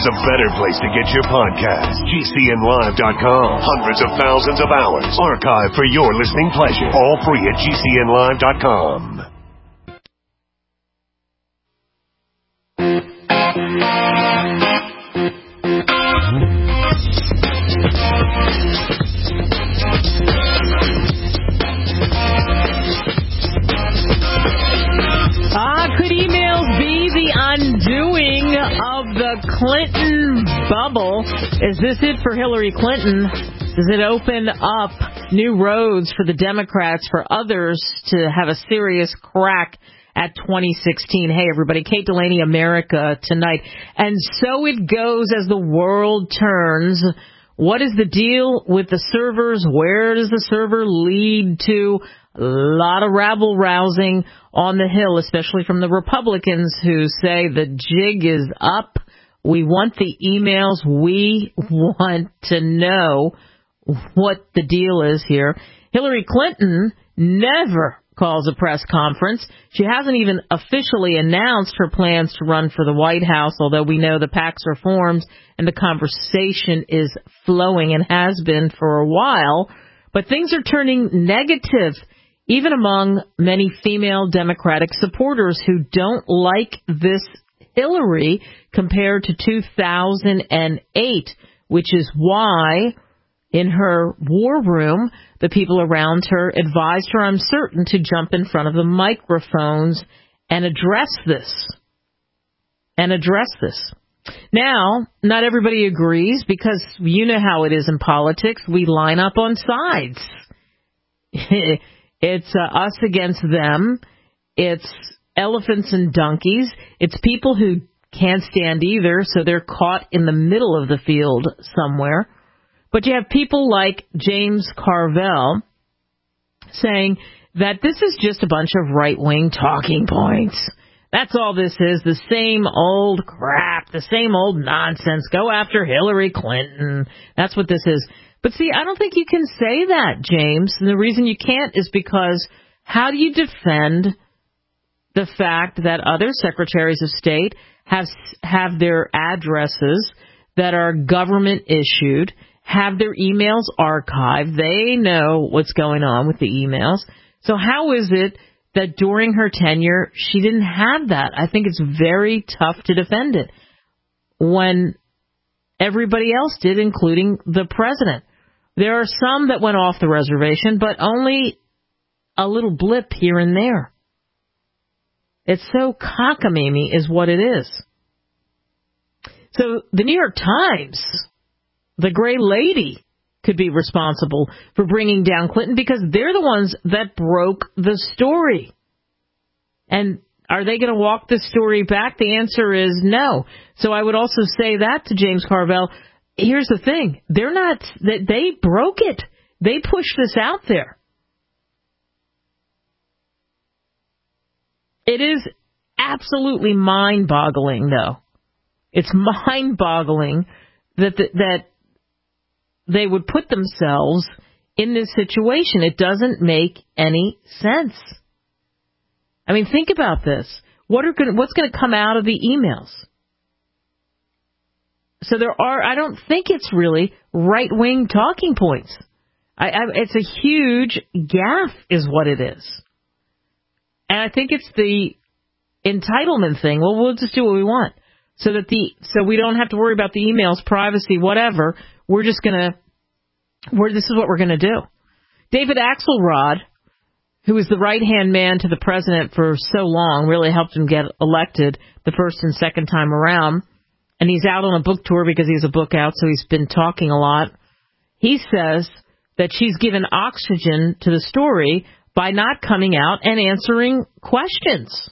there's a better place to get your podcast. GCNlive.com. Hundreds of thousands of hours archived for your listening pleasure. All free at GCNlive.com. Could emails be the undoing of the Clinton bubble? Is this it for Hillary Clinton? Does it open up new roads for the Democrats, for others to have a serious crack at 2016? Hey, everybody, Kate Delaney, America Tonight. And so it goes as the world turns. What is the deal with the servers? Where does the server lead to? A lot of rabble-rousing on the Hill, especially from the Republicans who say the jig is up. We want the emails. We want to know what the deal is here. Hillary Clinton never calls a press conference. She hasn't even officially announced her plans to run for the White House, although we know the PACs are formed and the conversation is flowing and has been for a while. But things are turning negative, even among many female Democratic supporters who don't like this Hillary compared to 2008, which is why in her war room, the people around her advised her, I'm certain, to jump in front of the microphones and address this. Now, not everybody agrees because you know how it is in politics. We line up on sides. It's us against them. It's elephants and donkeys. It's people who can't stand either, so they're caught in the middle of the field somewhere. But you have people like James Carville saying that this is just a bunch of right-wing talking points. That's all this is, the same old crap, the same old nonsense. Go after Hillary Clinton. That's what this is. But see, I don't think you can say that, James. And the reason you can't is because how do you defend the fact that other secretaries of state have their addresses that are government issued, have their emails archived? They know what's going on with the emails. So how is it that during her tenure she didn't have that? I think it's very tough to defend it when everybody else did, including the president. There are some that went off the reservation, but only a little blip here and there. It's so cockamamie is what it is. So the New York Times, the Gray Lady, could be responsible for bringing down Clinton because they're the ones that broke the story. And are they going to walk the story back? The answer is no. So I would also say that to James Carville. Here's the thing. They broke it. They pushed this out there. It is absolutely mind-boggling, though. It's mind-boggling that they would put themselves in this situation. It doesn't make any sense. I mean, think about this. What's going to come out of the emails? So I don't think it's really right-wing talking points. It's a huge gaffe is what it is. And I think it's the entitlement thing. Well, we'll just do what we want. So we don't have to worry about the emails, privacy, whatever. This is what we're going to do. David Axelrod, who was the right-hand man to the president for so long, really helped him get elected the first and second time around. And he's out on a book tour because he has a book out, so he's been talking a lot. He says that she's given oxygen to the story by not coming out and answering questions.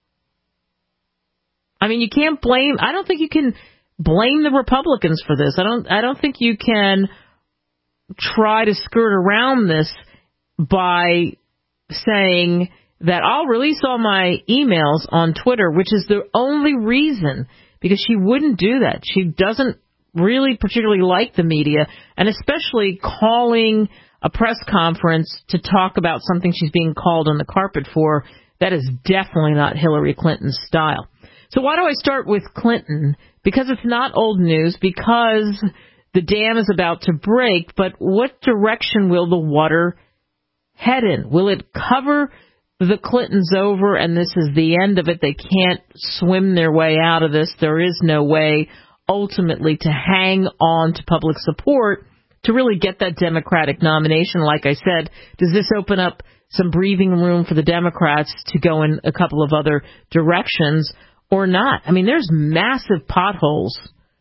I mean, I don't think you can blame the Republicans for this. I don't think you can try to skirt around this by saying that I'll release all my emails on Twitter, which is the only reason, because she wouldn't do that. She doesn't really particularly like the media, and especially calling a press conference to talk about something she's being called on the carpet for. That is definitely not Hillary Clinton's style. So why do I start with Clinton? because it's not old news, because the dam is about to break, but what direction will the water head in? Will it cover the Clintons over and this is the end of it? They can't swim their way out of this. There is no way ultimately to hang on to public support to really get that Democratic nomination. Like I said, does this open up some breathing room for the Democrats to go in a couple of other directions or not? I mean, there's massive potholes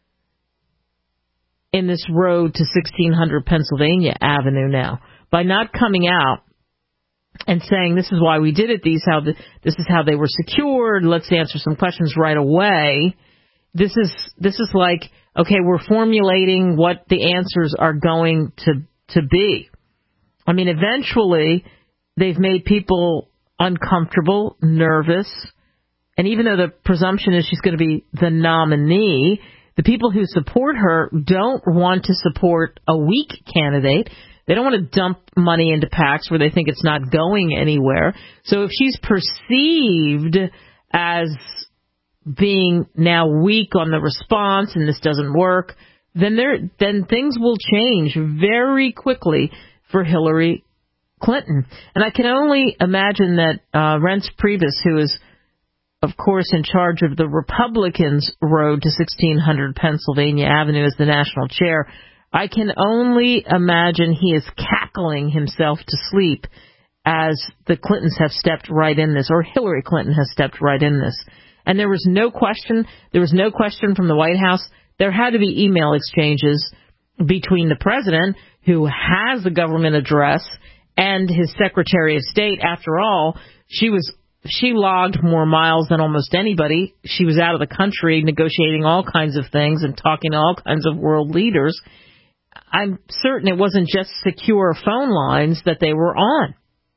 in this road to 1600 Pennsylvania Avenue now. By not coming out and saying this is why we did it, this is how they were secured, let's answer some questions right away. This is like, okay, we're formulating what the answers are going to be. I mean, eventually they've made people uncomfortable, nervous, and even though the presumption is she's going to be the nominee, the people who support her don't want to support a weak candidate. They don't want to dump money into PACs where they think it's not going anywhere. So if she's perceived as being now weak on the response and this doesn't work, then things will change very quickly for Hillary Clinton. And I can only imagine that Reince Priebus, who is of course, in charge of the Republicans' road to 1600 Pennsylvania Avenue as the national chair, I can only imagine he is cackling himself to sleep as the Clintons have stepped right in this, or Hillary Clinton has stepped right in this. And there was no question from the White House. There had to be email exchanges between the president, who has the government address, and his Secretary of State. After all, she logged more miles than almost anybody. She was out of the country negotiating all kinds of things and talking to all kinds of world leaders. I'm certain it wasn't just secure phone lines that they were on.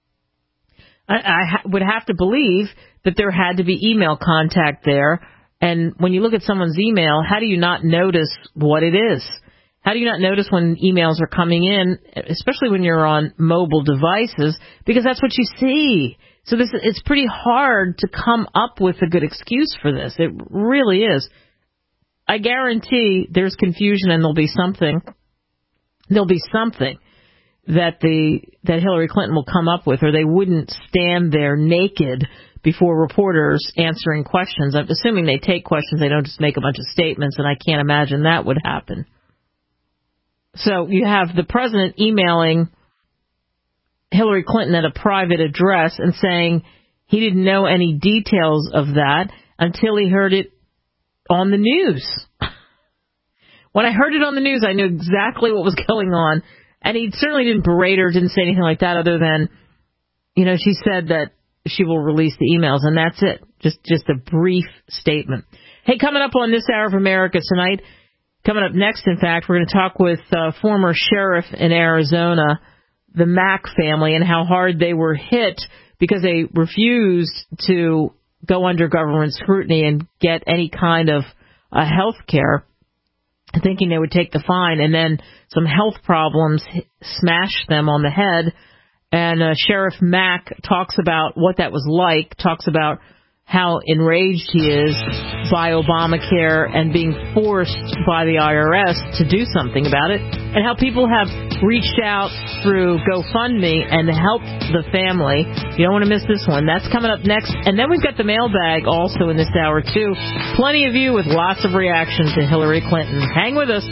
I would have to believe that there had to be email contact there. And when you look at someone's email, how do you not notice what it is? How do you not notice when emails are coming in, especially when you're on mobile devices, because that's what you see. So it's pretty hard to come up with a good excuse for this. It really is. I guarantee there's confusion and there'll be something that Hillary Clinton will come up with, or they wouldn't stand there naked before reporters answering questions. I'm assuming they take questions. They don't just make a bunch of statements, and I can't imagine that would happen. So you have the president emailing Hillary Clinton at a private address and saying he didn't know any details of that until he heard it on the news. When I heard it on the news, I knew exactly what was going on. And he certainly didn't berate her, didn't say anything like that other than, she said that she will release the emails, and that's it. Just a brief statement. Hey, coming up on This Hour of America tonight, coming up next, in fact, we're going to talk with former sheriff in Arizona, the Mack family, and how hard they were hit because they refused to go under government scrutiny and get any kind of health care, thinking they would take the fine, and then some health problems smashed them on the head. And Sheriff Mack talks about what that was like, talks about how enraged he is by Obamacare and being forced by the IRS to do something about it, and how people have reached out through GoFundMe and helped the family. You don't want to miss this one. That's coming up next. And then we've got the mailbag also in this hour, too. Plenty of you with lots of reactions to Hillary Clinton. Hang with us.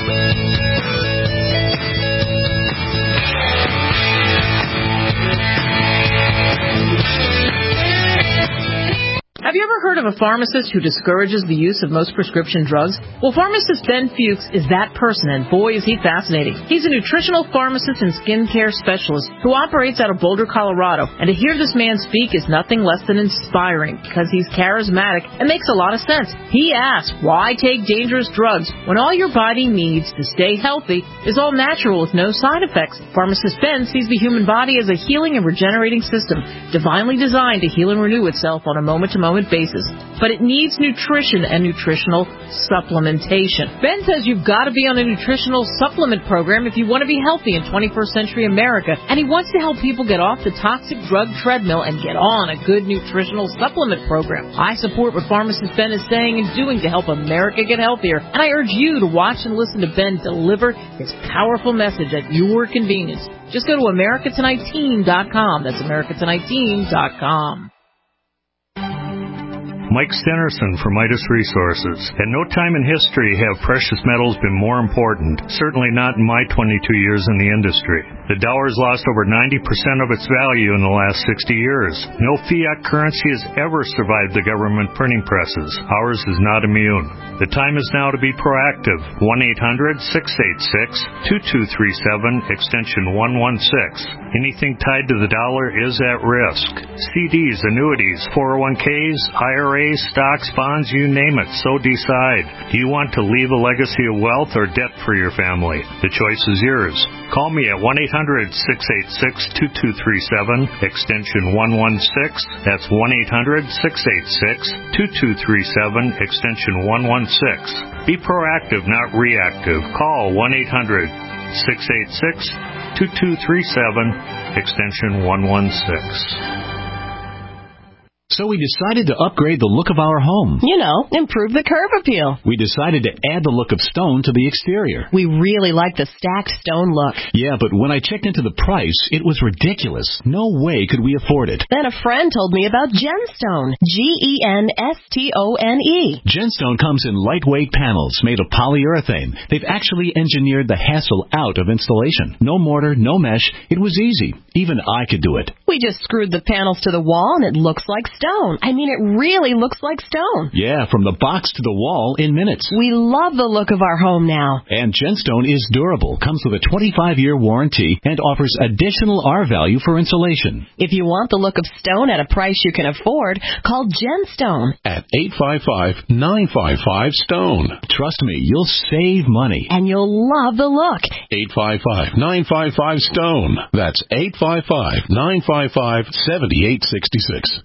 Have you ever heard of a pharmacist who discourages the use of most prescription drugs? Well, pharmacist Ben Fuchs is that person, and boy, is he fascinating. He's a nutritional pharmacist and skincare specialist who operates out of Boulder, Colorado. And to hear this man speak is nothing less than inspiring, because he's charismatic and makes a lot of sense. He asks, why take dangerous drugs when all your body needs to stay healthy is all natural with no side effects? Pharmacist Ben sees the human body as a healing and regenerating system, divinely designed to heal and renew itself on a moment-to-moment moment basis, but it needs nutrition and nutritional supplementation. Ben says you've got to be on a nutritional supplement program if you want to be healthy in 21st century America, and he wants to help people get off the toxic drug treadmill and get on a good nutritional supplement program. I support what pharmacist Ben is saying and doing to help America get healthier, and I urge you to watch and listen to Ben deliver his powerful message at your convenience. Just go to AmericaTonightTeam.com. That's AmericaTonightTeam.com. Mike Stenerson from Midas Resources. At no time in history have precious metals been more important, certainly not in my 22 years in the industry. The dollar has lost over 90% of its value in the last 60 years. No fiat currency has ever survived the government printing presses. Ours is not immune. The time is now to be proactive. 1-800-686-2237, extension 116. Anything tied to the dollar is at risk. CDs, annuities, 401ks, IRAs, stocks, bonds, you name it, so decide. Do you want to leave a legacy of wealth or debt for your family? The choice is yours. Call me at 1-800-686-2237, extension 116. That's 1-800-686-2237, extension 116. Be proactive, not reactive. Call 1-800-686-2237, extension 116. So we decided to upgrade the look of our home. You know, improve the curb appeal. We decided to add the look of stone to the exterior. We really like the stacked stone look. Yeah, but when I checked into the price, it was ridiculous. No way could we afford it. Then a friend told me about Genstone. Genstone. Genstone comes in lightweight panels made of polyurethane. They've actually engineered the hassle out of installation. No mortar, no mesh. It was easy. Even I could do it. We just screwed the panels to the wall and it looks like stone. I mean, it really looks like stone. Yeah, from the box to the wall in minutes. We love the look of our home now. And Genstone is durable, comes with a 25-year warranty, and offers additional R-value for insulation. If you want the look of stone at a price you can afford, call Genstone. At 855-955-STONE. Trust me, you'll save money. And you'll love the look. 855-955-STONE. That's 855-955-7866.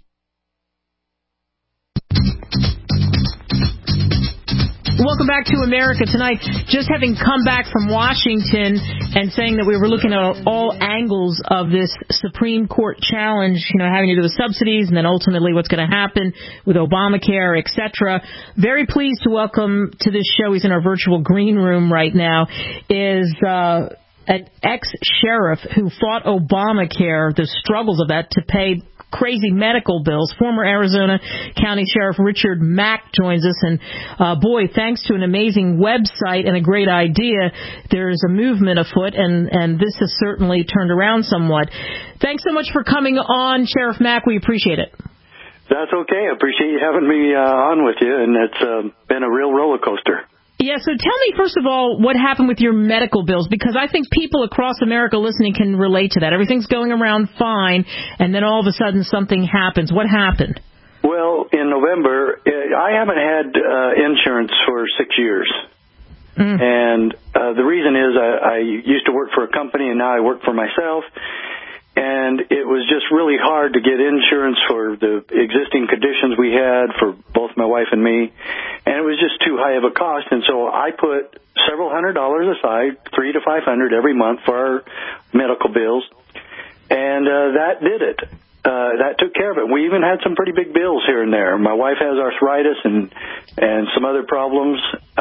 Welcome back to America Tonight. Just having come back from Washington and saying that we were looking at all angles of this Supreme Court challenge, having to do with subsidies and then ultimately what's going to happen with Obamacare, etc. Very pleased to welcome to this show, he's in our virtual green room right now, is an ex-sheriff who fought Obamacare, the struggles of that to pay crazy medical bills. Former Arizona County Sheriff Richard Mack joins us, and boy, thanks to an amazing website and a great idea, there's a movement afoot, and this has certainly turned around somewhat. Thanks so much for coming on, Sheriff Mack. We appreciate it. That's okay. I appreciate you having me on with you, and it's been a real roller coaster. Yeah, so tell me, first of all, what happened with your medical bills, because I think people across America listening can relate to that. Everything's going around fine, and then all of a sudden something happens. What happened? Well, in November, I haven't had insurance for 6 years. And the reason is I used to work for a company, and now I work for myself. And it was just really hard to get insurance for the existing conditions we had for both my wife and me. And it was just too high of a cost. And so I put several $100s aside, $300 to $500 every month for our medical bills. And that did it. That took care of it. We even had some pretty big bills here and there. My wife has arthritis and some other problems.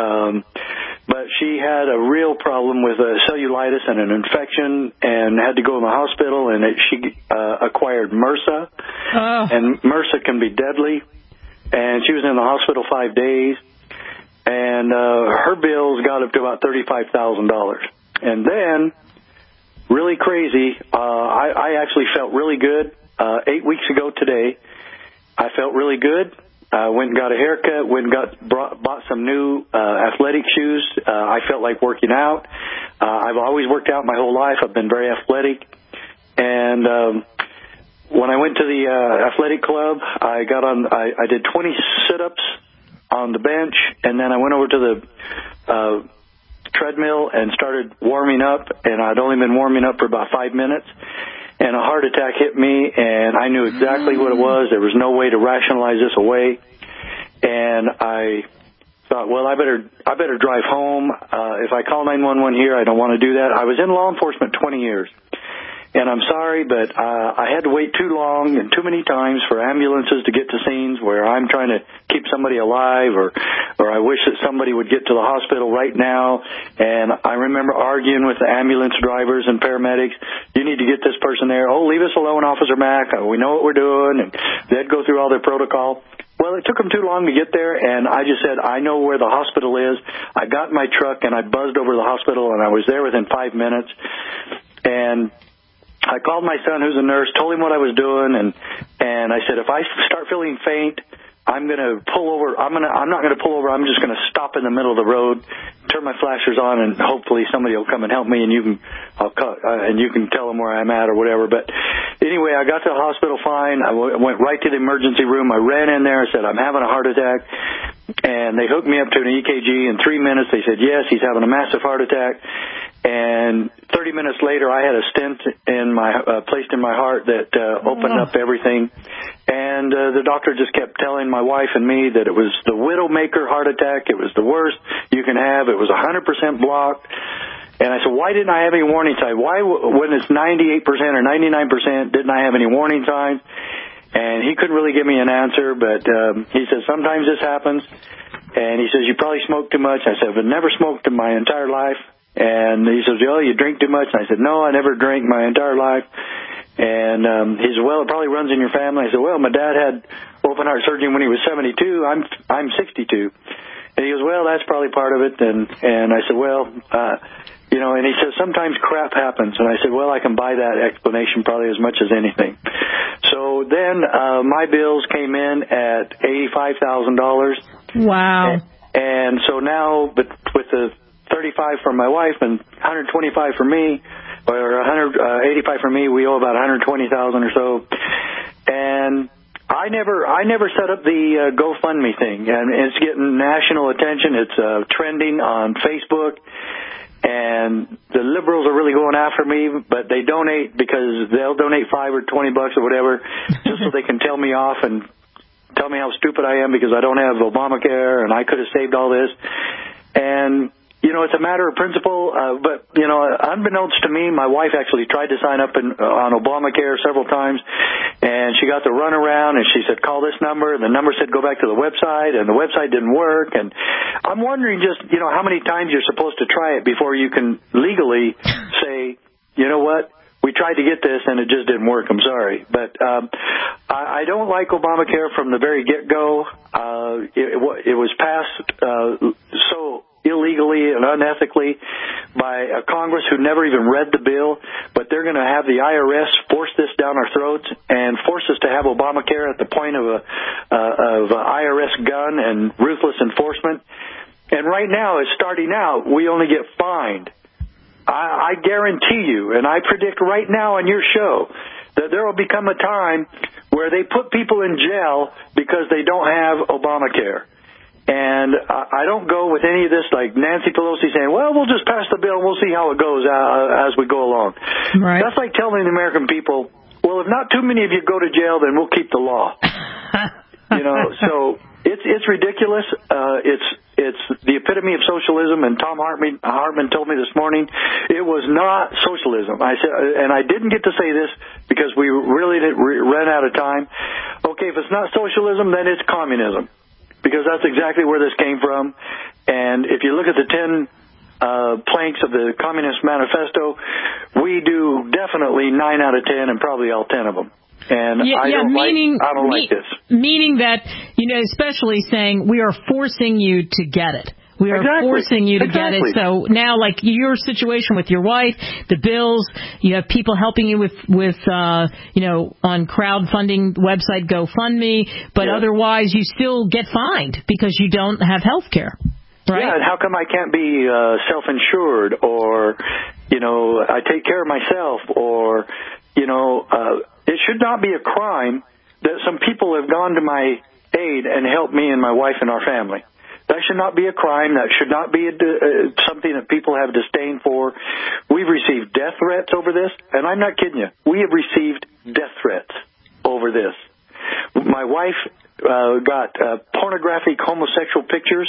But she had a real problem with cellulitis and an infection and had to go in the hospital, and she acquired MRSA. And MRSA can be deadly. And she was in the hospital 5 days. And her bills got up to about $35,000. And then, really crazy, I actually felt really good. 8 weeks ago today, I felt really good. I went and got a haircut, bought some new athletic shoes. I felt like working out. I've always worked out my whole life. I've been very athletic. And when I went to the athletic club, I did 20 sit-ups on the bench, and then I went over to the treadmill and started warming up, and I'd only been warming up for about 5 minutes. and a heart attack hit me, and I knew exactly what it was. There was no way to rationalize this away. And I thought, well, I better drive home. If I call 911 here, I don't want to do that. I was in law enforcement 20 years. And I'm sorry, but I had to wait too long and too many times for ambulances to get to scenes where I'm trying to keep somebody alive, or I wish that somebody would get to the hospital right now. And I remember arguing with the ambulance drivers and paramedics. You need to get this person there. Oh, leave us alone, Officer Mack. We know what we're doing. And they'd go through all their protocol. Well, it took them too long to get there, and I just said, I know where the hospital is. I got in my truck, and I buzzed over to the hospital, and I was there within 5 minutes. And I called my son, who's a nurse, told him what I was doing, and I said, if I start feeling faint, I'm going to pull over. I'm not going to pull over. I'm just going to stop in the middle of the road, turn my flashers on, and hopefully somebody will come and help me, and you can tell them where I'm at or whatever. But anyway, I got to the hospital fine. I went right to the emergency room. I ran in there. I said, I'm having a heart attack. And they hooked me up to an EKG. In 3 minutes, they said, yes, he's having a massive heart attack. And 30 minutes later, I had a stent placed in my heart that opened up everything. And the doctor just kept telling my wife and me that it was the widowmaker heart attack. It was the worst you can have. It was 100% blocked. And I said, why didn't I have any warning signs? Why, when it's 98% or 99%, didn't I have any warning signs? And he couldn't really give me an answer, but he said, sometimes this happens. And he says, you probably smoke too much. I said, I've never smoked in my entire life. And he says, oh, you drink too much? And I said, no, I never drank my entire life. And he said, well, it probably runs in your family. I said, well, my dad had open heart surgery when he was 72. I'm 62. And he goes, well, that's probably part of it. And I said, well, and he says, sometimes crap happens. And I said, well, I can buy that explanation probably as much as anything. So then my bills came in at $85,000. Wow. And so now, but with the 35 for my wife and 125 for me, or 185 for me, we owe about 120,000 or so. And I never set up the GoFundMe thing, and it's getting national attention. It's trending on Facebook. And the liberals are really going after me, but they donate because they'll donate $5 or $20 or whatever, just so they can tell me off and tell me how stupid I am because I don't have Obamacare and I could have saved all this. And it's a matter of principle, but unbeknownst to me, my wife actually tried to sign up on Obamacare several times, and she got the runaround, and she said, call this number, and the number said go back to the website, and the website didn't work. And I'm wondering just, how many times you're supposed to try it before you can legally say, you know what, we tried to get this, and it just didn't work. I'm sorry. But I don't like Obamacare from the very get-go. It was passed so illegally and unethically by a Congress who never even read the bill, but they're going to have the IRS force this down our throats and force us to have Obamacare at the point of a IRS gun and ruthless enforcement. And right now, it's starting out, we only get fined. I guarantee you, and I predict right now on your show, that there will become a time where they put people in jail because they don't have Obamacare. And I don't go with any of this like Nancy Pelosi saying, well, we'll just pass the bill and we'll see how it goes as we go along. Right. That's like telling the American people, well, if not too many of you go to jail, then we'll keep the law. So it's ridiculous. It's the epitome of socialism, and Tom Hartman told me this morning it was not socialism. I said, and I didn't get to say this because we really ran out of time. Okay, if it's not socialism, then it's communism, because that's exactly where this came from. And if you look at the 10 planks of the Communist Manifesto, we do definitely 9 out of 10 and probably all 10 of them. And I don't like this. Meaning that, especially saying we are forcing you to get it. We are forcing you to get it. So now, like your situation with your wife, the bills, you have people helping you with on crowdfunding website GoFundMe, but otherwise you still get fined because you don't have health care. Right? Yeah, and how come I can't be self-insured, or, I take care of myself, or, it should not be a crime that some people have gone to my aid and helped me and my wife and our family. That should not be a crime. That should not be something that people have disdain for. We've received death threats over this, and I'm not kidding you. We have received death threats over this. My wife got pornographic homosexual pictures,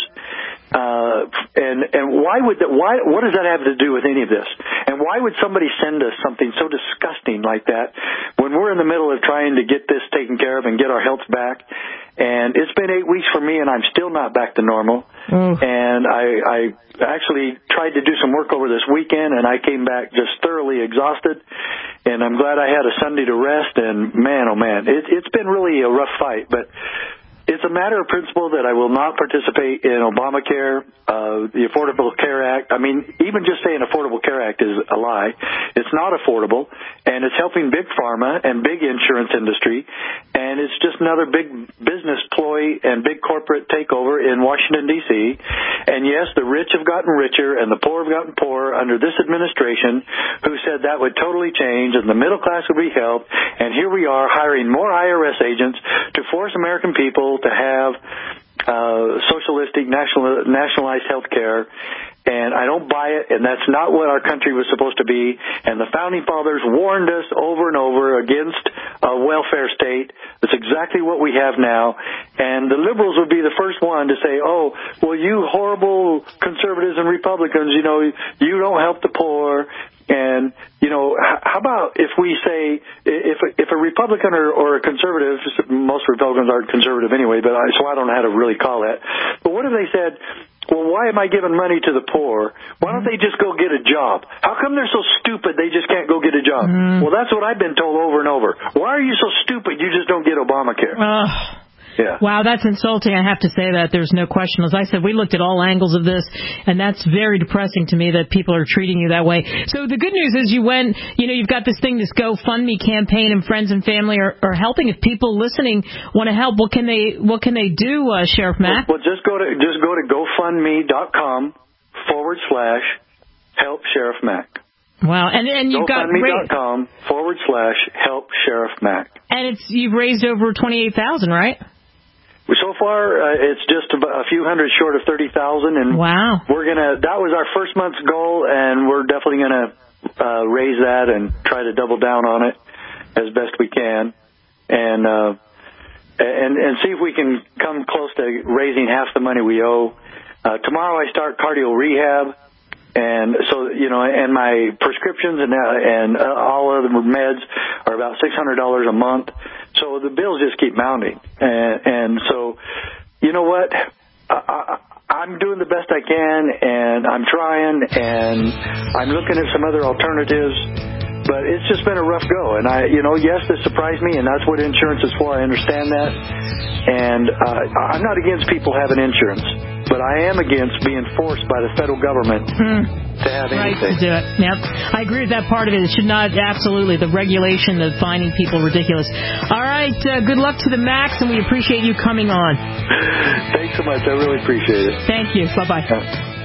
and what does that have to do with any of this? And why would somebody send us something so disgusting like that when we're in the middle of trying to get this taken care of and get our health back? And it's been 8 weeks for me, and I'm still not back to normal. And I actually tried to do some work over this weekend, and I came back just thoroughly exhausted. And I'm glad I had a Sunday to rest. And man, oh man, it's been really a rough fight. But it's a matter of principle that I will not participate in Obamacare, the Affordable Care Act. I mean, even just saying Affordable Care Act is a lie. It's not affordable, and it's helping big pharma and big insurance industry, and it's just another big business ploy and big corporate takeover in Washington, D.C. And yes, the rich have gotten richer and the poor have gotten poorer under this administration, who said that would totally change and the middle class would be helped. And here we are hiring more IRS agents to force American people to have socialistic, nationalized health care. And I don't buy it, and that's not what our country was supposed to be. And the Founding Fathers warned us over and over against a welfare state. That's exactly what we have now. And the liberals would be the first one to say, oh, well, you horrible conservatives and Republicans, you don't help the poor. And, how about if we say, if a Republican or a conservative, most Republicans aren't conservative anyway, so I don't know how to really call that. But what if they said, well, why am I giving money to the poor? Why don't they just go get a job? How come they're so stupid they just can't go get a job? Well, that's what I've been told over and over. Why are you so stupid you just don't get Obamacare? Yeah. Wow, that's insulting. I have to say that. There's no question. As I said, we looked at all angles of this, and that's very depressing to me that people are treating you that way. So the good news is you went, you've got this thing, this GoFundMe campaign, and friends and family are helping. If people listening want to help, what can they do, Sheriff Mack? Well, just go to GoFundMe.com/help Sheriff Mack. Wow, and you've got GoFundMe.com/help Sheriff Mack. And you've raised over $28,000, right? So far, it's just a few hundred short of 30,000, and wow, that was our first month's goal, and we're definitely gonna raise that and try to double down on it as best we can, and see if we can come close to raising half the money we owe. Tomorrow I start cardio rehab. And so, and my prescriptions and all other meds are about $600 a month. So the bills just keep mounting. And so, you know what? I'm doing the best I can, and I'm trying, and I'm looking at some other alternatives. But it's just been a rough go. And yes, this surprised me, and that's what insurance is for. I understand that. And I'm not against people having insurance, but I am against being forced by the federal government to have anything. Right to do it. Yep. I agree with that part of it. It should not, absolutely, the regulation of finding people ridiculous. All right, good luck to the Max, and we appreciate you coming on. Thanks so much. I really appreciate it. Thank you. Bye-bye.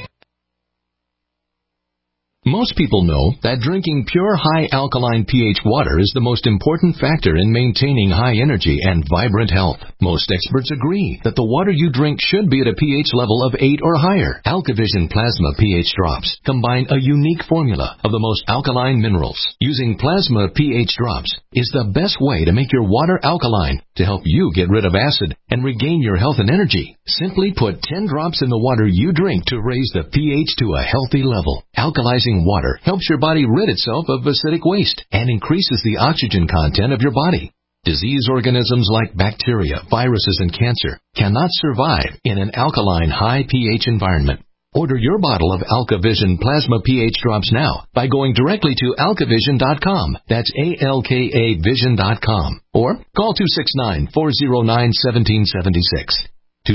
Most people know that drinking pure high alkaline pH water is the most important factor in maintaining high energy and vibrant health. Most experts agree that the water you drink should be at a pH level of 8 or higher. AlkaVision Plasma pH drops combine a unique formula of the most alkaline minerals. Using plasma pH drops is the best way to make your water alkaline to help you get rid of acid and regain your health and energy. Simply put 10 drops in the water you drink to raise the pH to a healthy level. Alkalizing water helps your body rid itself of acidic waste and increases the oxygen content of your body. Disease organisms like bacteria, viruses, and cancer cannot survive in an alkaline high pH environment. Order your bottle of AlkaVision Plasma pH drops now by going directly to alkavision.com. That's ALKAvision.com. Or call 269-409-1776.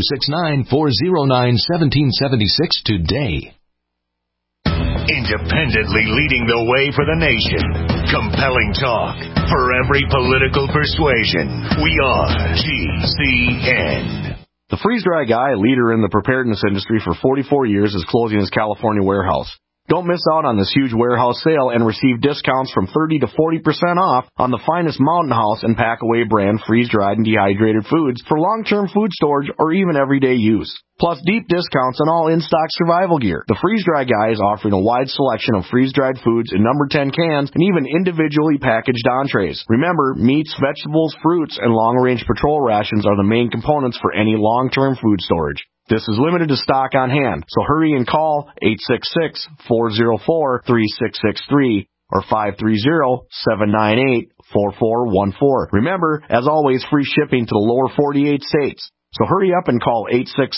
269-409-1776 today. Independently leading the way for the nation. Compelling talk for every political persuasion. We are GCN. The Freeze Dry Guy, a leader in the preparedness industry for 44 years, is closing his California warehouse. Don't miss out on this huge warehouse sale and receive discounts from 30 to 40% off on the finest Mountain House and Packaway brand freeze-dried and dehydrated foods for long-term food storage or even everyday use. Plus deep discounts on all in-stock survival gear. The Freeze Dry Guy is offering a wide selection of freeze-dried foods in number 10 cans and even individually packaged entrees. Remember, meats, vegetables, fruits, and long-range patrol rations are the main components for any long-term food storage. This is limited to stock on hand, so hurry and call 866-404-3663 or 530-798-4414. Remember, as always, free shipping to the lower 48 states. So hurry up and call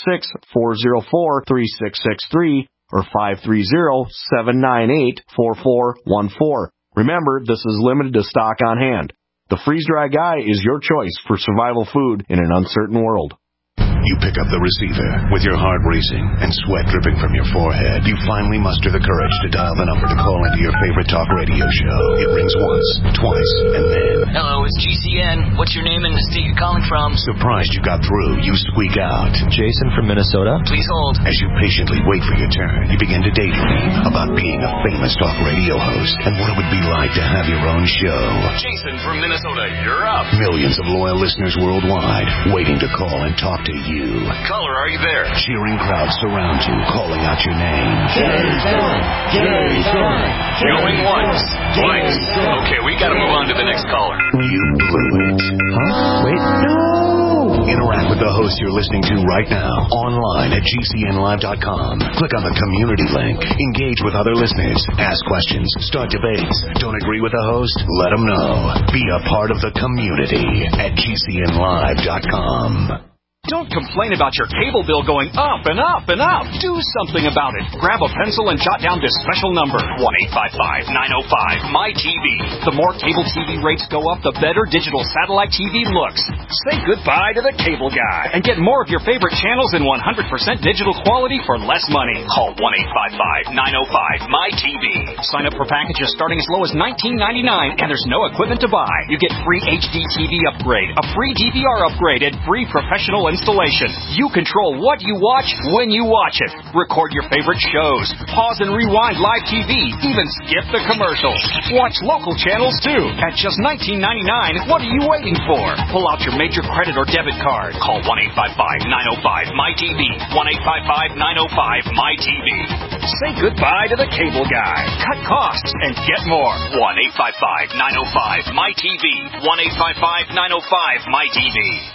866-404-3663 or 530-798-4414. Remember, this is limited to stock on hand. The Freeze Dry Guy is your choice for survival food in an uncertain world. You pick up the receiver with your heart racing and sweat dripping from your forehead. You finally muster the courage to dial the number to call into your favorite talk radio show. It rings once, twice, and then... Hello, it's GCN. What's your name and the state you're calling from? Surprised you got through, you squeak out. Jason from Minnesota. Please hold. As you patiently wait for your turn, you begin to daydream about being a famous talk radio host and what it would be like to have your own show. Jason from Minnesota, you're up. Millions of loyal listeners worldwide waiting to call and talk to you. Caller, are you there? Cheering crowds surround you, calling out your name. Jason! Jason! Going once, twice. Okay, we gotta move on to the next caller. You blew it. Huh? Wait, no! Interact with the host you're listening to right now, online at GCNlive.com. Click on the community link. Engage with other listeners. Ask questions. Start debates. Don't agree with the host? Let them know. Be a part of the community at GCNlive.com. Don't complain about your cable bill going up and up and up. Do something about it. Grab a pencil and jot down this special number, 1-855-905-MY-TV. The more cable TV rates go up, the better digital satellite TV looks. Say goodbye to the cable guy and get more of your favorite channels in 100% digital quality for less money. Call 1-855-905-MY-TV. Sign up for packages starting as low as $19.99, and there's no equipment to buy. You get free HD TV upgrade, a free DVR upgrade, and free professional installation. You control what you watch when you watch it. Record your favorite shows. Pause and rewind live TV. Even skip the commercials. Watch local channels too. At just $19.99, what are you waiting for? Pull out your major credit or debit card. Call 1-855-905-MY-TV. 1-855-905-MY-TV. Say goodbye to the cable guy. Cut costs and get more. 1-855-905-MY-TV. 1-855-905-MY-TV.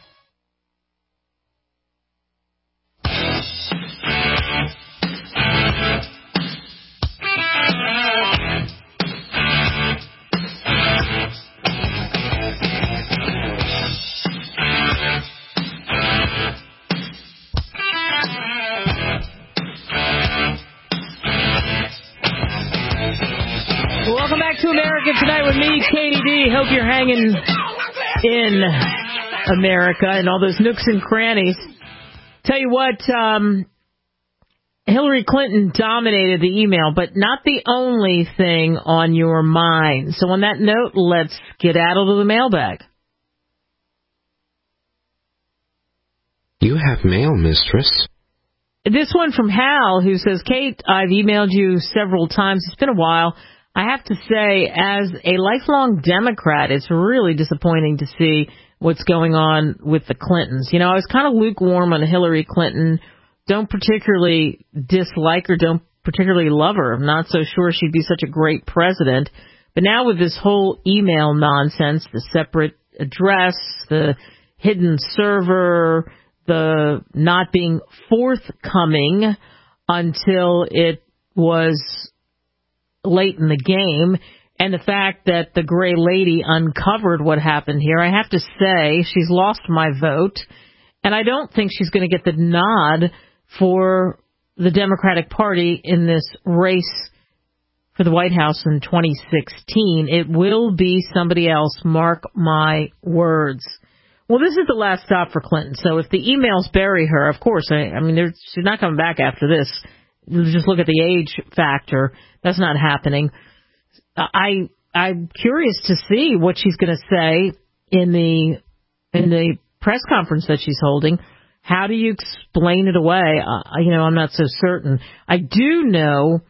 Welcome back to America Tonight with me, Katie D. Hope you're hanging in America and all those nooks and crannies. Tell you what, Hillary Clinton dominated the email, but not the only thing on your mind. So on that note, let's get out of the mailbag. You have mail, mistress. This one from Hal, who says, Kate, I've emailed you several times. It's been a while. I have to say, as a lifelong Democrat, it's really disappointing to see what's going on with the Clintons. You know, I was kind of lukewarm on Hillary Clinton. Don't particularly dislike her, don't particularly love her. I'm not so sure she'd be such a great president. But now with this whole email nonsense, the separate address, the hidden server, the not being forthcoming until it was late in the game, and the fact that the gray lady uncovered what happened here, I have to say she's lost my vote, and I don't think she's going to get the nod for the Democratic Party in this race for the White House in 2016. It will be somebody else, mark my words. Well, this is the last stop for Clinton, so if the emails bury her, of course, I mean, she's not coming back after this. Just look at the age factor. That's not happening. I'm curious to see what she's going to say in the press conference that she's holding. How do you explain it away? I'm not so certain. I do know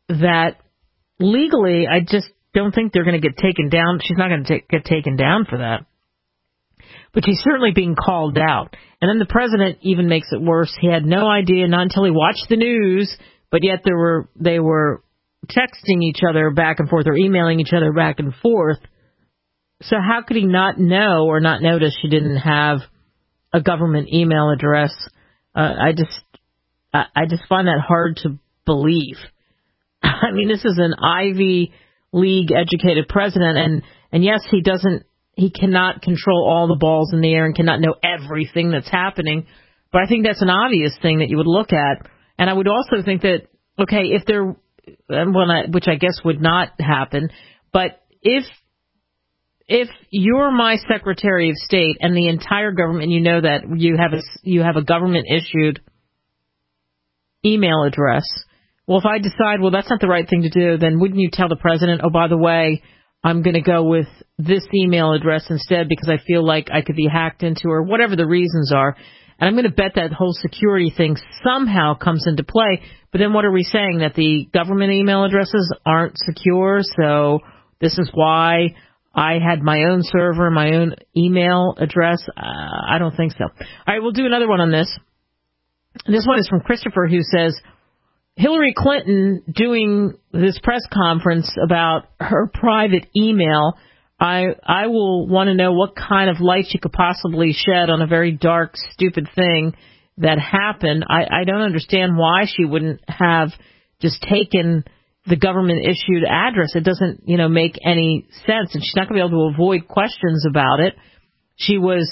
that legally, I just don't think they're going to get taken down. She's not going to get taken down for that. But she's certainly being called out. And then the president even makes it worse. He had no idea, not until he watched the news, but yet they were texting each other back and forth or emailing each other back and forth. So how could he not know or not notice she didn't have a government email address? I just find that hard to believe. I mean, this is an Ivy League educated president, and yes, he cannot control all the balls in the air and cannot know everything that's happening, but I think that's an obvious thing that you would look at. And I would also think that, okay, if there, which I guess would not happen, but if you're my Secretary of State and the entire government, you know that you have a government issued email address. Well, if I decide, well, that's not the right thing to do, then wouldn't you tell the president, oh, by the way, I'm going to go with this email address instead because I feel like I could be hacked into, or whatever the reasons are. And I'm going to bet that whole security thing somehow comes into play. But then what are we saying? That the government email addresses aren't secure? So this is why I had my own server, my own email address? I don't think so. All right, we'll do another one on this. This one is from Christopher, who says, Hillary Clinton doing this press conference about her private email, I will want to know what kind of light she could possibly shed on a very dark, stupid thing that happened. I don't understand why she wouldn't have just taken the government-issued address. It doesn't, make any sense, and she's not going to be able to avoid questions about it. She was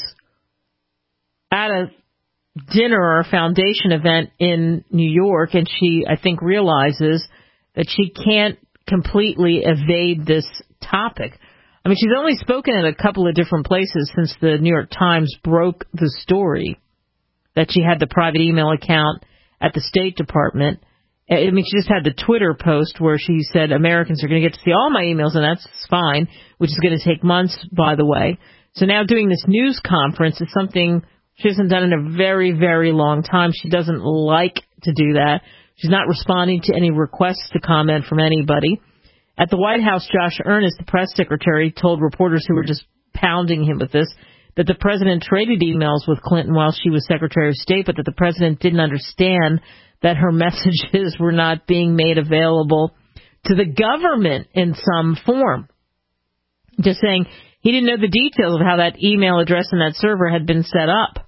at a dinner or a foundation event in New York, and she, I think, realizes that she can't completely evade this topic. I mean, she's only spoken at a couple of different places since the New York Times broke the story that she had the private email account at the State Department. I mean, she just had the Twitter post where she said Americans are going to get to see all my emails, and that's fine, which is going to take months, by the way. So now doing this news conference is something she hasn't done in a very, very long time. She doesn't like to do that. She's not responding to any requests to comment from anybody. At the White House, Josh Earnest, the press secretary, told reporters who were just pounding him with this that the president traded emails with Clinton while she was Secretary of State, but that the president didn't understand that her messages were not being made available to the government in some form. Just saying he didn't know the details of how that email address and that server had been set up,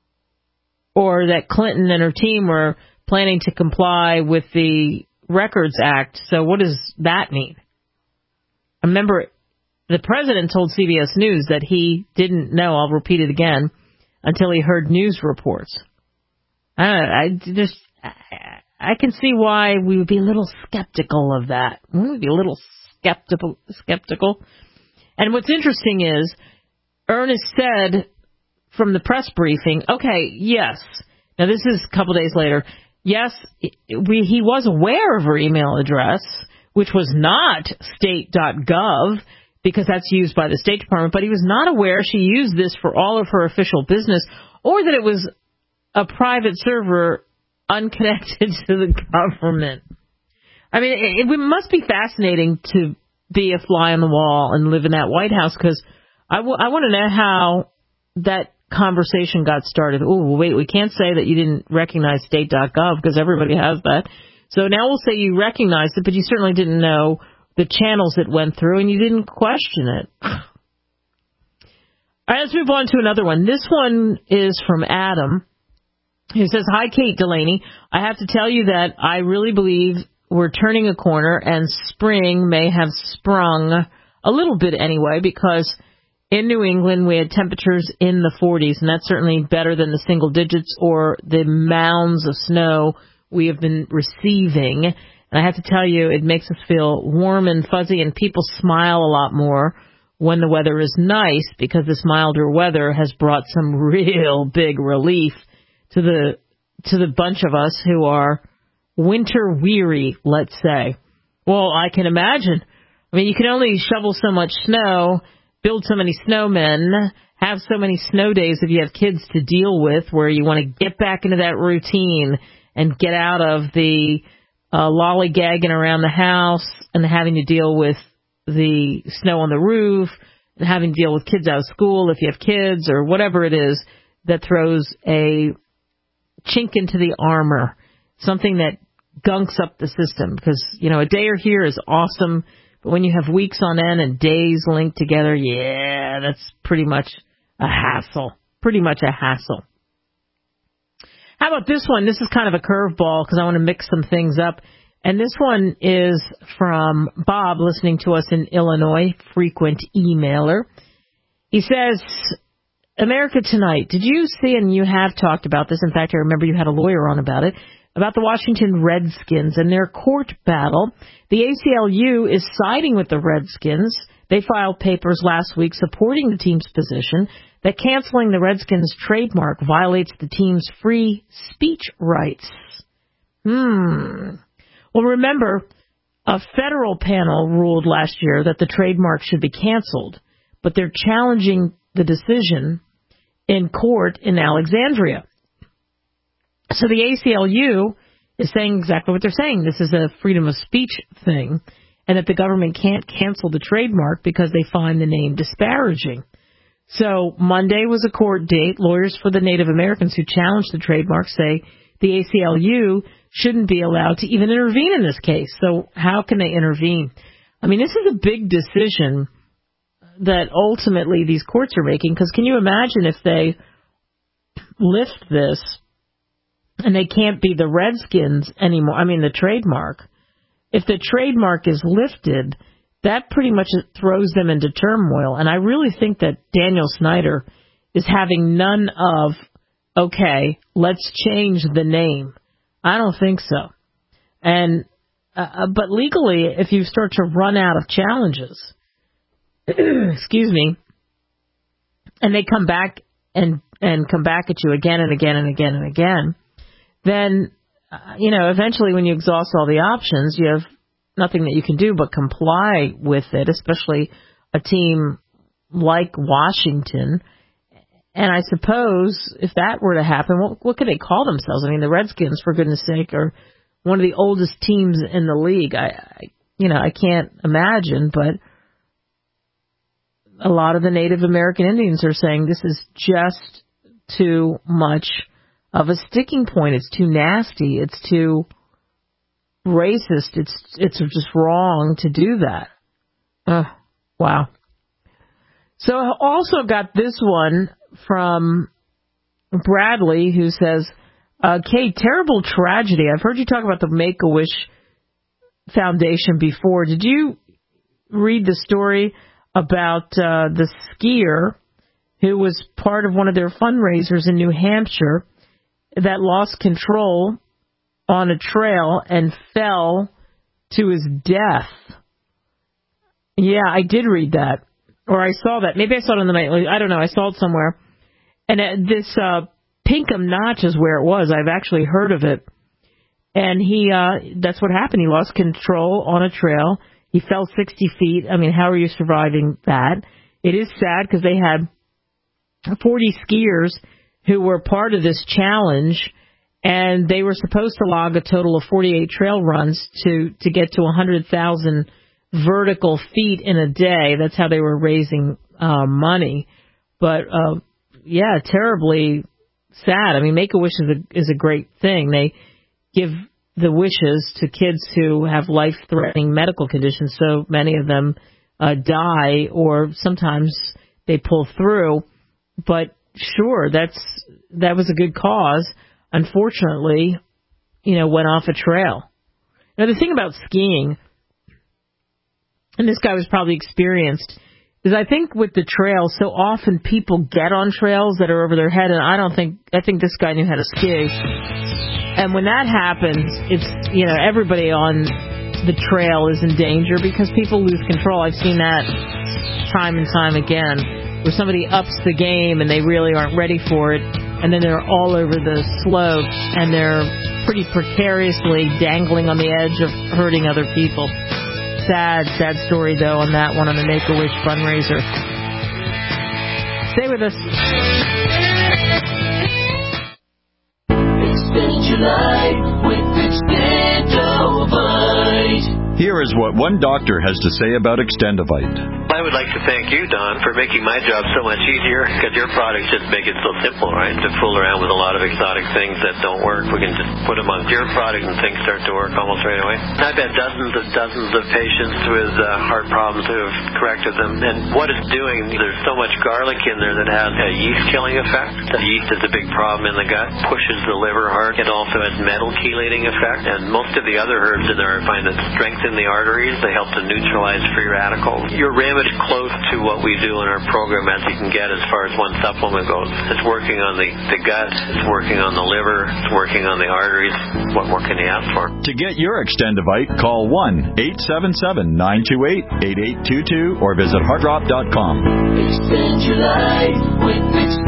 or that Clinton and her team were planning to comply with the Records Act. So what does that mean? Remember, the president told CBS News that he didn't know, I'll repeat it again, until he heard news reports. I can see why we would be a little skeptical of that. We would be a little skeptical. And what's interesting is, Ernest said from the press briefing, okay, yes. Now this is a couple days later. Yes, he was aware of her email address, which was not state.gov, because that's used by the State Department, but he was not aware she used this for all of her official business, or that it was a private server unconnected to the government. I mean, it must be fascinating to be a fly on the wall and live in that White House, because I want to know how that conversation got started. Oh, wait, we can't say that you didn't recognize state.gov because everybody has that. So now we'll say you recognized it, but you certainly didn't know the channels it went through, and you didn't question it. All right, let's move on to another one. This one is from Adam, who says, Hi, Kate Delaney. I have to tell you that I really believe we're turning a corner, and spring may have sprung a little bit anyway, because in New England we had temperatures in the 40s, and that's certainly better than the single digits or the mounds of snow we have been receiving. And I have to tell you, it makes us feel warm and fuzzy, and people smile a lot more when the weather is nice, because this milder weather has brought some real big relief to the bunch of us who are winter weary, let's say. Well, I can imagine. I mean, you can only shovel so much snow, build so many snowmen, have so many snow days if you have kids to deal with, where you want to get back into that routine and get out of the lollygagging around the house and having to deal with the snow on the roof and having to deal with kids out of school if you have kids or whatever it is that throws a chink into the armor, something that gunks up the system. Because, a day or here is awesome, but when you have weeks on end and days linked together, yeah, that's pretty much a hassle. Pretty much a hassle. How about this one? This is kind of a curveball because I want to mix some things up. And this one is from Bob, listening to us in Illinois, frequent emailer. He says, America Tonight, did you see, and you have talked about this, in fact, I remember you had a lawyer on about it, about the Washington Redskins and their court battle. The ACLU is siding with the Redskins. They filed papers last week supporting the team's position that canceling the Redskins' trademark violates the team's free speech rights. Well, remember, a federal panel ruled last year that the trademark should be canceled, but they're challenging the decision in court in Alexandria. So the ACLU is saying exactly what they're saying. This is a freedom of speech thing, and that the government can't cancel the trademark because they find the name disparaging. So Monday was a court date. Lawyers for the Native Americans who challenged the trademark say the ACLU shouldn't be allowed to even intervene in this case. So how can they intervene? I mean, this is a big decision that ultimately these courts are making, because can you imagine if they lift this and they can't be the Redskins anymore? I mean, the trademark. If the trademark is lifted, that pretty much throws them into turmoil. And I really think that Daniel Snyder is having none of, okay, let's change the name. I don't think so. And but legally, if you start to run out of challenges, excuse me, and they come back and come back at you again and again and again and again, then, eventually when you exhaust all the options, you have nothing that you can do but comply with it, especially a team like Washington. And I suppose if that were to happen, what could they call themselves? I mean, the Redskins, for goodness sake, are one of the oldest teams in the league. I can't imagine, but a lot of the Native American Indians are saying this is just too much of a sticking point. It's too nasty. It's too racist. It's just wrong to do that. Wow. So I also got this one from Bradley, who says, Kate, terrible tragedy. I've heard you talk about the Make-A-Wish Foundation before. Did you read the story about the skier who was part of one of their fundraisers in New Hampshire that lost control on a trail and fell to his death? Yeah, I did read that. Or I saw that. Maybe I saw it on the night. I don't know. I saw it somewhere. And this Pinkham Notch is where it was. I've actually heard of it. And that's what happened. He lost control on a trail. He fell 60 feet. I mean, how are you surviving that? It is sad because they had 40 skiers who were part of this challenge, and they were supposed to log a total of 48 trail runs to get to 100,000 vertical feet in a day. That's how they were raising money. But yeah, terribly sad. I mean, Make-A-Wish is a great thing. They give the wishes to kids who have life-threatening medical conditions. So many of them die, or sometimes they pull through. But sure, that was a good cause. Unfortunately, went off a trail. Now, the thing about skiing, and this guy was probably experienced, is I think with the trails, so often people get on trails that are over their head, and I think this guy knew how to ski. And when that happens, it's, everybody on the trail is in danger because people lose control. I've seen that time and time again, where somebody ups the game and they really aren't ready for it, and then they're all over the slope, and they're pretty precariously dangling on the edge of hurting other people. Sad story, though, on that one, on the Make-A-Wish fundraiser. Stay with us. Extend your life with Extendo Here is what one doctor has to say about Extendivite. I would like to thank you, Don, for making my job so much easier, because your products just make it so simple, right? To fool around with a lot of exotic things that don't work, we can just put them on your product and things start to work almost right away. I've had dozens of patients with heart problems who have corrected them, and what it's doing, there's so much garlic in there that has a yeast-killing effect. The yeast is a big problem in the gut, pushes the liver hard. It also has metal chelating effect, and most of the other herbs in there I find that strengthen the arteries. They help to neutralize free radicals. Your remedy close to what we do in our program as you can get as far as one supplement goes. It's working on the gut, it's working on the liver, it's working on the arteries. What more can you ask for? To get your Extendivite, call 1-877-928-8822 or visit heartdrop.com. Extend your life with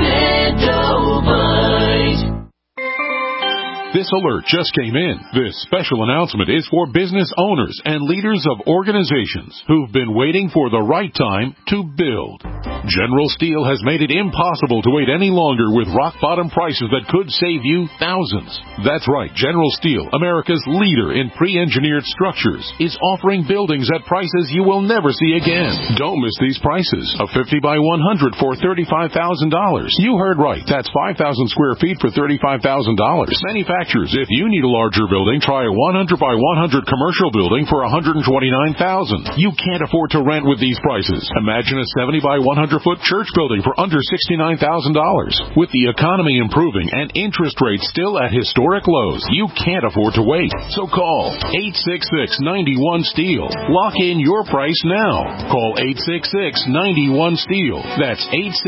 Extendivite. This alert just came in. This special announcement is for business owners and leaders of organizations who've been waiting for the right time to build. General Steel has made it impossible to wait any longer with rock-bottom prices that could save you thousands. That's right, General Steel, America's leader in pre-engineered structures, is offering buildings at prices you will never see again. Don't miss these prices. A 50 by 100 for $35,000. You heard right. That's 5,000 square feet for $35,000. Manufacturers, if you need a larger building, try a 100 by 100 commercial building for $129,000. You can't afford to rent with these prices. Imagine a 70 by 100-foot church building for under $69,000. With the economy improving and interest rates still at historic lows, you can't afford to wait. So call 866-91-STEEL. Lock in your price now. Call 866-91-STEEL. That's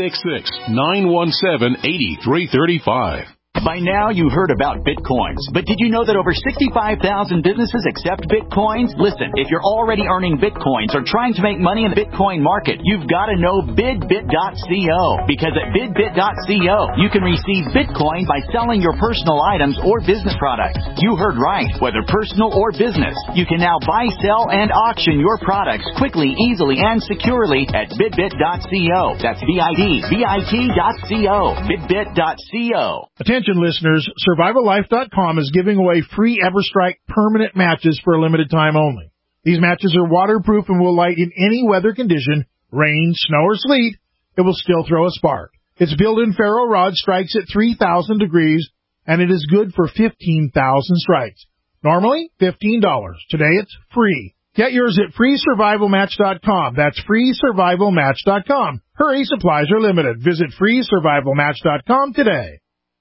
866-917-8335. By now, you've heard about Bitcoins, but did you know that over 65,000 businesses accept Bitcoins? Listen, if you're already earning Bitcoins or trying to make money in the Bitcoin market, you've got to know BidBit.co, because at BidBit.co, you can receive Bitcoin by selling your personal items or business products. You heard right, whether personal or business. You can now buy, sell, and auction your products quickly, easily, and securely at BidBit.co. That's BidBit.co. BidBit.co. Attention listeners, SurvivalLife.com is giving away free EverStrike permanent matches for a limited time only. These matches are waterproof and will light in any weather condition, rain, snow, or sleet. It will still throw a spark. Its built-in ferro rod strikes at 3,000 degrees, and it is good for 15,000 strikes. Normally, $15. Today, it's free. Get yours at freesurvivalmatch.com. That's freesurvivalmatch.com. Hurry, supplies are limited. Visit freesurvivalmatch.com today.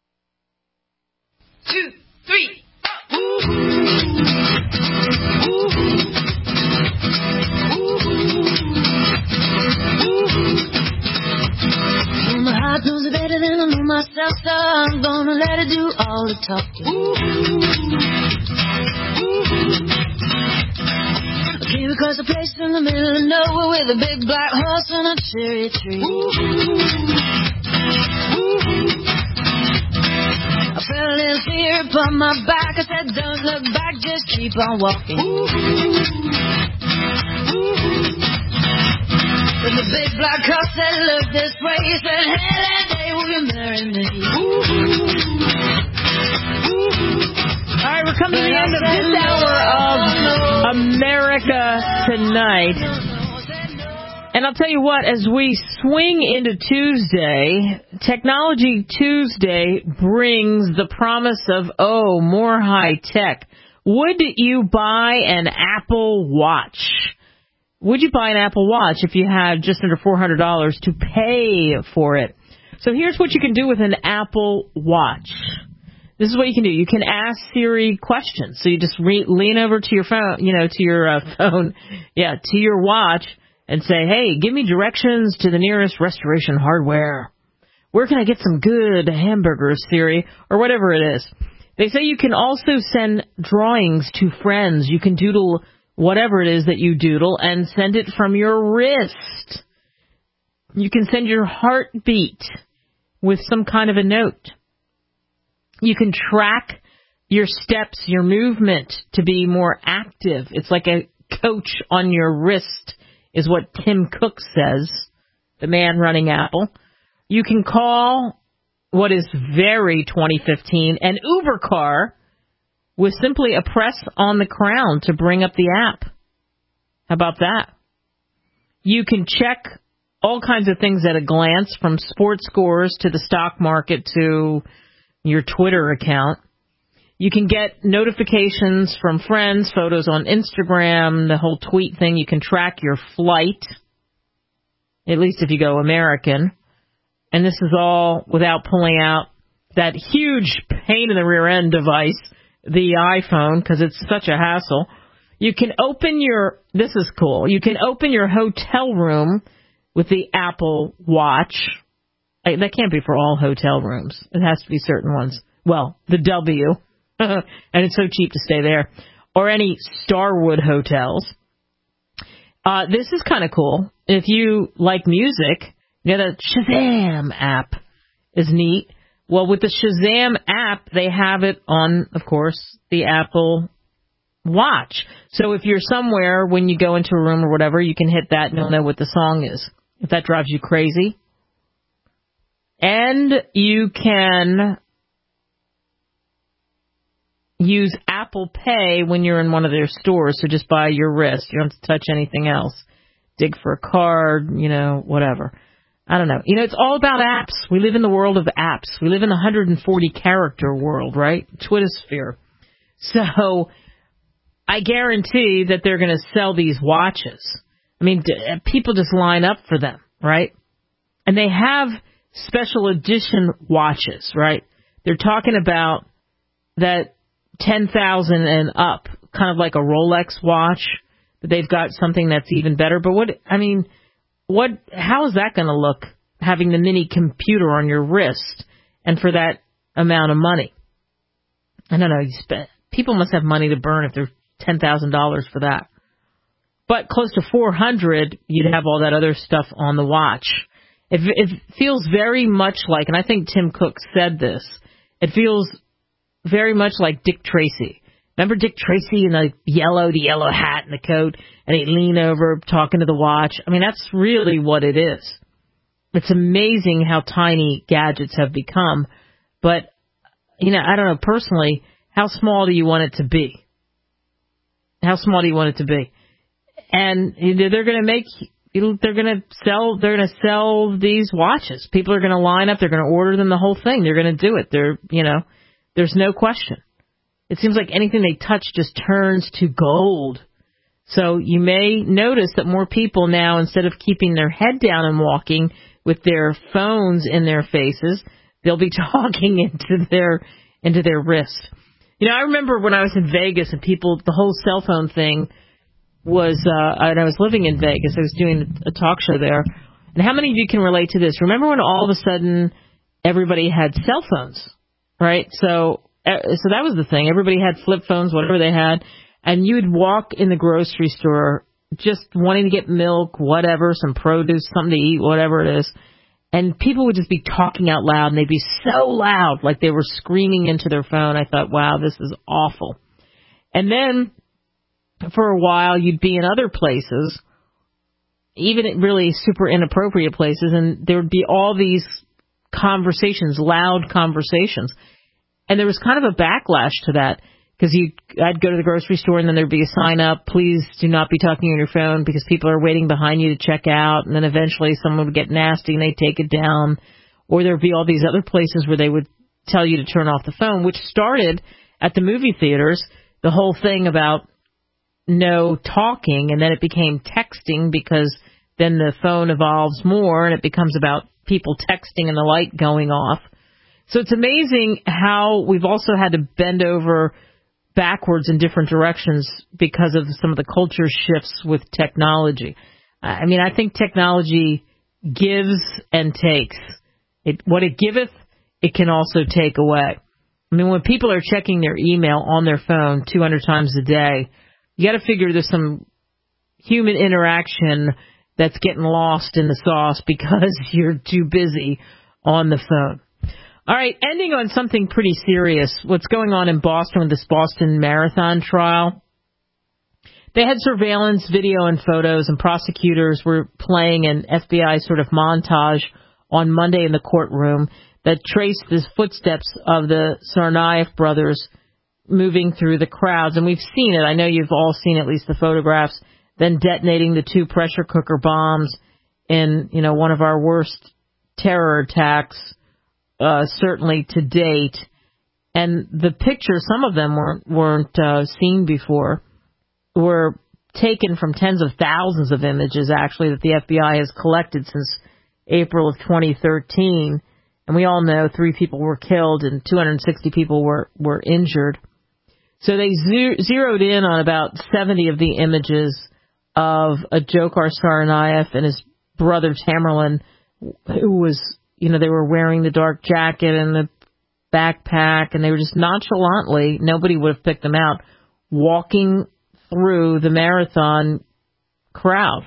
2, 3. My heart knows it better than I know myself, so I'm gonna let it do all the talking. I came across a place in the middle of nowhere with a big black horse and a cherry tree. I felt a little fear upon my back. I said, don't look back, just keep on walking. When the big black horse said, look this way, he said, hey, that day will you marry me? All right, we're coming to the end of this hour of America Tonight. And I'll tell you what, as we swing into Tuesday, Technology Tuesday brings the promise of, more high tech. Would you buy an Apple Watch? Would you buy an Apple Watch if you had just under $400 to pay for it? So here's what you can do with an Apple Watch. This is what you can do. You can ask Siri questions. So you just lean over to your phone, to your watch, and say, hey, give me directions to the nearest Restoration Hardware. Where can I get some good hamburgers, Siri? Or whatever it is. They say you can also send drawings to friends. You can doodle whatever it is that you doodle and send it from your wrist. You can send your heartbeat with some kind of a note. You can track your steps, your movement to be more active. It's like a coach on your wrist, is what Tim Cook says, the man running Apple. You can call what is very 2015 an Uber car with simply a press on the crown to bring up the app. How about that? You can check all kinds of things at a glance, from sports scores to the stock market to your Twitter account. You can get notifications from friends, photos on Instagram, the whole tweet thing. You can track your flight, at least if you go American. And this is all without pulling out that huge pain in the rear end device, the iPhone, because it's such a hassle. You can open this is cool, you can open your hotel room with the Apple Watch. That can't be for all hotel rooms. It has to be certain ones. Well, the W, and it's so cheap to stay there, or any Starwood hotels. This is kind of cool. If you like music, the Shazam app is neat. Well, with the Shazam app, they have it on, of course, the Apple Watch. So if you're somewhere, when you go into a room or whatever, you can hit that and you'll know what the song is, if that drives you crazy. And you can use Apple Pay when you're in one of their stores, so just buy your wrist. You don't have to touch anything else. Dig for a card, whatever. I don't know. It's all about apps. We live in the world of apps. We live in the 140-character world, right? Twittersphere. So I guarantee that they're going to sell these watches. I mean, people just line up for them, right? And they have special edition watches, right? They're talking about that 10,000 and up, kind of like a Rolex watch, but they've got something that's even better. But how is that going to look, having the mini computer on your wrist and for that amount of money? I don't know. People must have money to burn if they're $10,000 for that. But close to $400, you'd have all that other stuff on the watch. It feels very much like, and I think Tim Cook said this, it feels very much like Dick Tracy. Remember Dick Tracy in the yellow hat and the coat, and he'd lean over talking to the watch? I mean, that's really what it is. It's amazing how tiny gadgets have become. But, I don't know, personally, how small do you want it to be? How small do you want it to be? And they're going to sell these watches. People are going to line up. They're going to order them, the whole thing. They're going to do it. There's no question. It seems like anything they touch just turns to gold. So you may notice that more people now, instead of keeping their head down and walking with their phones in their faces, they'll be talking into their wrist. I remember when I was in Vegas and the whole cell phone thing was, and I was living in Vegas. I was doing a talk show there. And how many of you can relate to this? Remember when all of a sudden everybody had cell phones, right? So that was the thing. Everybody had flip phones, whatever they had. And you would walk in the grocery store just wanting to get milk, whatever, some produce, something to eat, whatever it is. And people would just be talking out loud, and they'd be so loud, like they were screaming into their phone. I thought, wow, this is awful. And then for a while, you'd be in other places, even at really super inappropriate places, and there would be all these conversations, loud conversations. And there was kind of a backlash to that, because I'd go to the grocery store and then there'd be a sign up, please do not be talking on your phone because people are waiting behind you to check out. And then eventually someone would get nasty and they'd take it down. Or there'd be all these other places where they would tell you to turn off the phone, which started at the movie theaters, the whole thing about no talking, and then it became texting, because then the phone evolves more and it becomes about people texting and the light going off. So it's amazing how we've also had to bend over backwards in different directions because of some of the culture shifts with technology. I mean, I think technology gives and takes. What it giveth, it can also take away. I mean, when people are checking their email on their phone 200 times a day, you got to figure there's some human interaction that's getting lost in the sauce because you're too busy on the phone. All right, ending on something pretty serious. What's going on in Boston with this Boston Marathon trial? They had surveillance video and photos, and prosecutors were playing an FBI sort of montage on Monday in the courtroom that traced the footsteps of the Tsarnaev brothers moving through the crowds. And we've seen it. I know you've all seen at least the photographs. then detonating the 2 pressure cooker bombs in, one of our worst terror attacks, certainly to date. And the pictures, some of them weren't seen before, were taken from tens of thousands of images, actually, that the FBI has collected since April of 2013. And we all know 3 people were killed and 260 people were injured. So they zeroed in on about 70 of the images of a Dzhokhar Tsarnaev and his brother Tamerlan, who was, they were wearing the dark jacket and the backpack, and they were just nonchalantly, nobody would have picked them out, walking through the marathon crowd.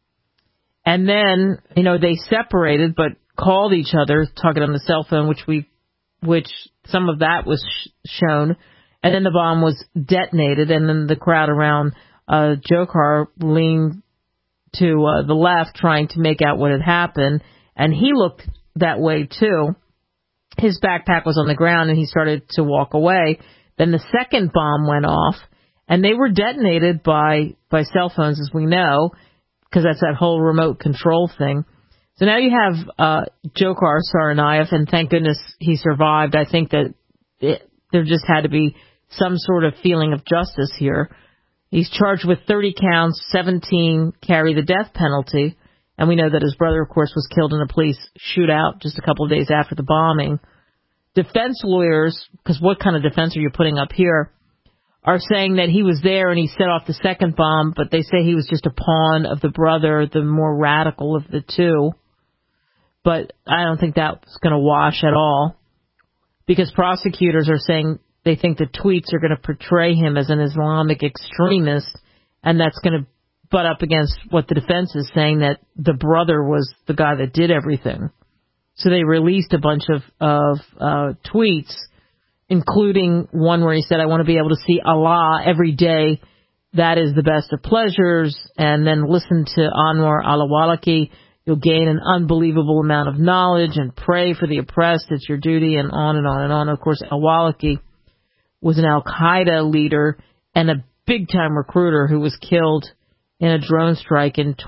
And then, they separated but called each other, talking on the cell phone, which some of that was shown. And then the bomb was detonated, and then the crowd around Dzhokhar leaned to the left, trying to make out what had happened. And he looked that way, too. His backpack was on the ground, and he started to walk away. Then the second bomb went off, and they were detonated by cell phones, as we know, because that's that whole remote control thing. So now you have Dzhokhar Tsarnaev, and thank goodness he survived. I think that there just had to be some sort of feeling of justice here. He's charged with 30 counts, 17 carry the death penalty, and we know that his brother, of course, was killed in a police shootout just a couple of days after the bombing. Defense lawyers, because what kind of defense are you putting up here, are saying that he was there and he set off the second bomb, but they say he was just a pawn of the brother, the more radical of the two. But I don't think that's going to wash at all, because prosecutors are saying they think the tweets are going to portray him as an Islamic extremist, and that's going to butt up against what the defense is saying, that the brother was the guy that did everything. So they released a bunch of tweets, including one where he said, "I want to be able to see Allah every day. That is the best of pleasures." And then listen to Anwar al-Awlaki. "You'll gain an unbelievable amount of knowledge, and pray for the oppressed. It's your duty," and on and on and on. Of course, al-Awlaki was an al-Qaeda leader and a big-time recruiter who was killed in a drone strike in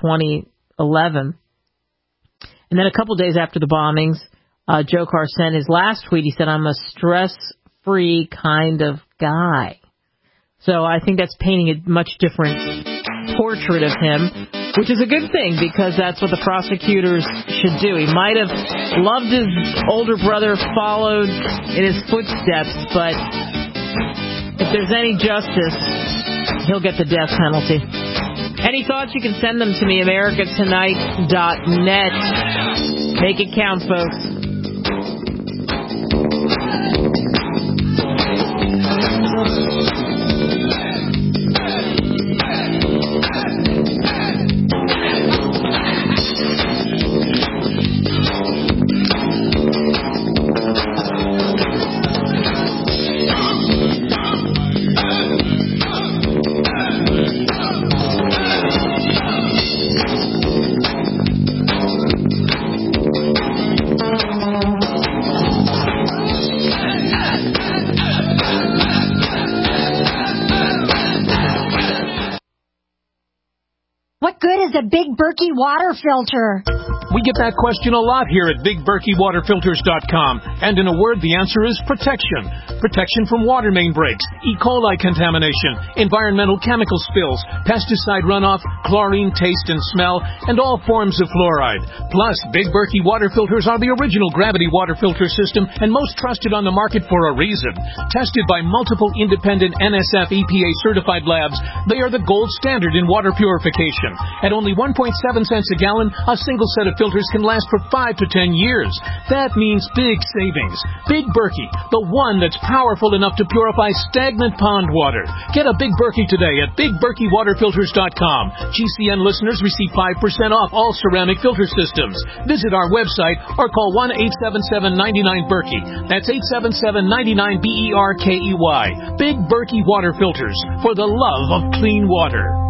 2011. And then a couple days after the bombings, Dzhokhar sent his last tweet. He said, "I'm a stress-free kind of guy." So I think that's painting a much different portrait of him, which is a good thing, because that's what the prosecutors should do. He might have loved his older brother, followed in his footsteps, but if there's any justice, he'll get the death penalty. Any thoughts? You can send them to me, americatonight.net. Make it count, folks. A Big Berkey water filter? We get that question a lot here at BigBerkeyWaterFilters.com. And in a word, the answer is protection. Protection from water main breaks, E. coli contamination, environmental chemical spills, pesticide runoff, chlorine taste and smell, and all forms of fluoride. Plus, Big Berkey water filters are the original gravity water filter system and most trusted on the market for a reason. Tested by multiple independent NSF EPA certified labs, they are the gold standard in water purification. At only 1.7 cents a gallon, a single set of filters can last for 5 to 10 years. That means big savings. Big Berkey, the one that's powerful enough to purify stagnant pond water. Get a Big Berkey today at BigBerkeyWaterFilters.com. GCN listeners receive 5% off all ceramic filter systems. Visit our website or call 1-877-99-BERKEY. That's 877-99-BERKEY. Big Berkey Water Filters, for the love of clean water.